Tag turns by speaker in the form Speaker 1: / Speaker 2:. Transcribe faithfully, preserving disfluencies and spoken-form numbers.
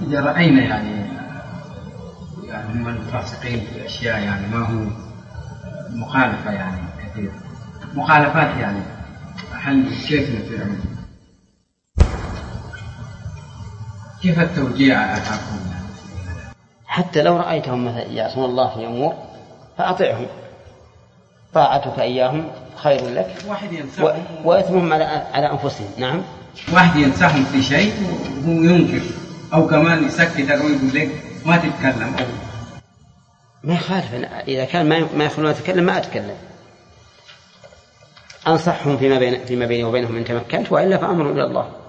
Speaker 1: إذا رأينا يعني يعني هم الفاسقين في أشياء يعني ما هو مخالفة يعني كثير مخالفات يعني هل كيف نفعل؟ كيف التوجيه أتاكم؟
Speaker 2: حتى لو رأيتهم مثلا يعصون الله في أمور فأطعهم، طاعتك إياهم خير لك و... وإثمهم على على أنفسهم. نعم.
Speaker 1: واحد ينصحهم في شيء وهو ينكر أو كمان يسكت أو يقول لك ما تتكلم أو
Speaker 2: ما يخالف. إذا كان ما ما يخلون أتكلم ما أتكلم، أنصحهم فيما بين فيما بيني وبينهم إن تمكنت، وإلا فأمرهم إلى الله.